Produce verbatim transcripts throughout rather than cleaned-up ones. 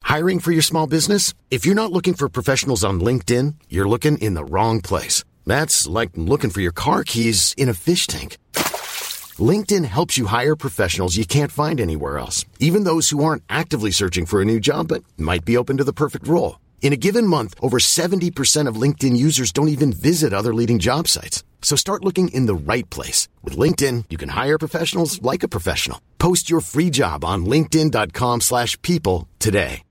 Hiring for your small business? If you're not looking for professionals on LinkedIn, you're looking in the wrong place. That's like looking for your car keys in a fish tank. LinkedIn helps you hire professionals you can't find anywhere else, even those who aren't actively searching for a new job but might be open to the perfect role. In a given month, over seventy percent of LinkedIn users don't even visit other leading job sites. So start looking in the right place. With LinkedIn, you can hire professionals like a professional. Post your free job on linkedin.com slash people today.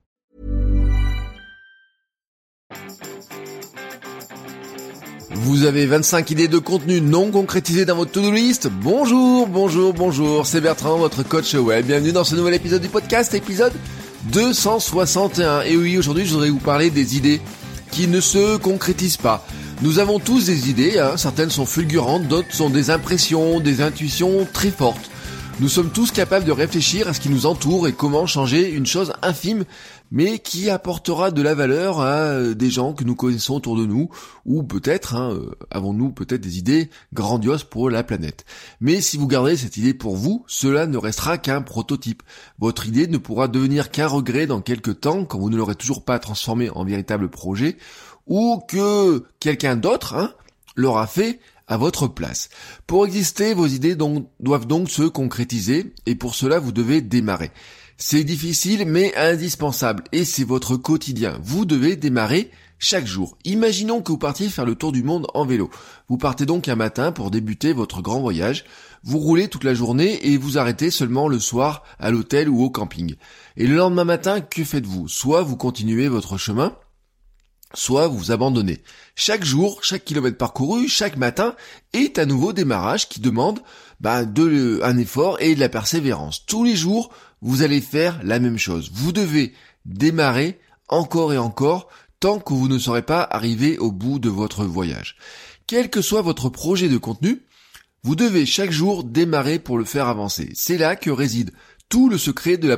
Vous avez vingt-cinq idées de contenu non concrétisées dans votre to-do list? Bonjour, bonjour, bonjour, c'est Bertrand, votre coach web. Bienvenue dans ce nouvel épisode du podcast, épisode deux cent soixante et un. Et oui, aujourd'hui, je voudrais vous parler des idées qui ne se concrétisent pas. Nous avons tous des idées, hein, certaines sont fulgurantes, d'autres sont des impressions, des intuitions très fortes. Nous sommes tous capables de réfléchir à ce qui nous entoure et comment changer une chose infime, mais qui apportera de la valeur à des gens que nous connaissons autour de nous, ou peut-être, hein, avons-nous peut-être des idées grandioses pour la planète. Mais si vous gardez cette idée pour vous, cela ne restera qu'un prototype. Votre idée ne pourra devenir qu'un regret dans quelques temps, quand vous ne l'aurez toujours pas transformée en véritable projet, ou que quelqu'un d'autre hein, l'aura fait à votre place. Pour exister, vos idées donc, doivent donc se concrétiser, et pour cela, vous devez démarrer. C'est difficile, mais indispensable, et c'est votre quotidien. Vous devez démarrer chaque jour. Imaginons que vous partiez faire le tour du monde en vélo. Vous partez donc un matin pour débuter votre grand voyage. Vous roulez toute la journée et vous arrêtez seulement le soir à l'hôtel ou au camping. Et le lendemain matin, que faites-vous? Soit vous continuez votre chemin, soit vous abandonnez. Chaque jour, chaque kilomètre parcouru, chaque matin est un nouveau démarrage qui demande bah, de, un effort et de la persévérance. Tous les jours, vous allez faire la même chose. Vous devez démarrer encore et encore tant que vous ne serez pas arrivé au bout de votre voyage. Quel que soit votre projet de contenu, vous devez chaque jour démarrer pour le faire avancer. C'est là que réside tout le secret de la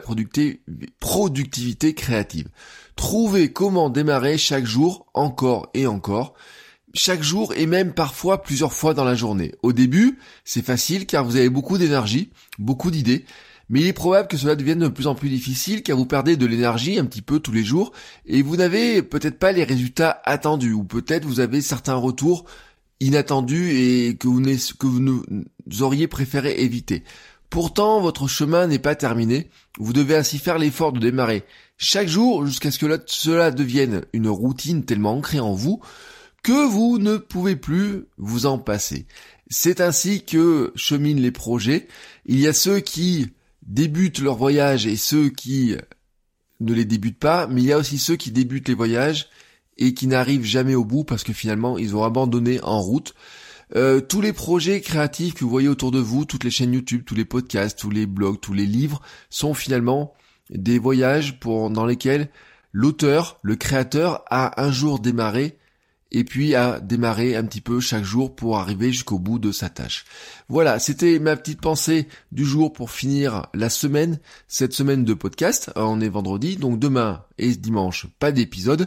productivité créative. Trouvez comment démarrer chaque jour, encore et encore, chaque jour et même parfois plusieurs fois dans la journée. Au début, c'est facile car vous avez beaucoup d'énergie, beaucoup d'idées, mais il est probable que cela devienne de plus en plus difficile car vous perdez de l'énergie un petit peu tous les jours et vous n'avez peut-être pas les résultats attendus ou peut-être vous avez certains retours inattendus et que vous, que vous auriez préféré éviter. Pourtant, votre chemin n'est pas terminé. Vous devez ainsi faire l'effort de démarrer chaque jour jusqu'à ce que cela devienne une routine tellement ancrée en vous que vous ne pouvez plus vous en passer. C'est ainsi que cheminent les projets. Il y a ceux qui débutent leur voyage et ceux qui ne les débutent pas, mais il y a aussi ceux qui débutent les voyages et qui n'arrivent jamais au bout parce que finalement ils ont abandonné en route. Euh, tous les projets créatifs que vous voyez autour de vous, toutes les chaînes YouTube, tous les podcasts, tous les blogs, tous les livres sont finalement des voyages pour, dans lesquels l'auteur, le créateur a un jour démarré et puis a démarré un petit peu chaque jour pour arriver jusqu'au bout de sa tâche. Voilà, c'était ma petite pensée du jour pour finir la semaine, cette semaine de podcast. On est vendredi, donc demain et dimanche, pas d'épisode.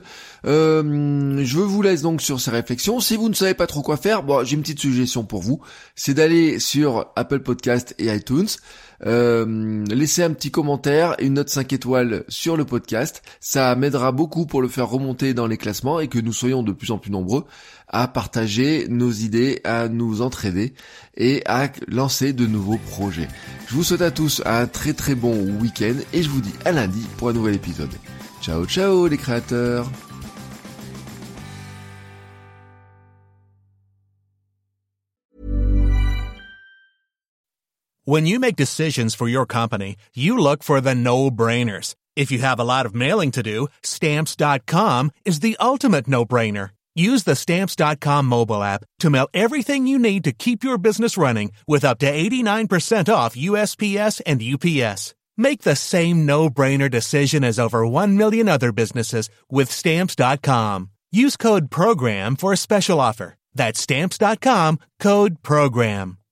Euh, je vous laisse donc sur ces réflexions. Si vous ne savez pas trop quoi faire, bon, j'ai une petite suggestion pour vous, c'est d'aller sur Apple Podcast et iTunes. Euh, laissez un petit commentaire et une note cinq étoiles sur le podcast, ça m'aidera beaucoup pour le faire remonter dans les classements et que nous soyons de plus en plus nombreux à partager nos idées, à nous entraider et à lancer de nouveaux projets. Je vous souhaite à tous un très très bon week-end et je vous dis à lundi pour un nouvel épisode. Ciao ciao les créateurs. When you make decisions for your company, you look for the no-brainers. If you have a lot of mailing to do, Stamps dot com is the ultimate no-brainer. Use the Stamps dot com mobile app to mail everything you need to keep your business running with up to eighty-nine percent off U S P S and U P S. Make the same no-brainer decision as over one million other businesses with Stamps dot com. Use code PROGRAM for a special offer. That's Stamps dot com, code PROGRAM.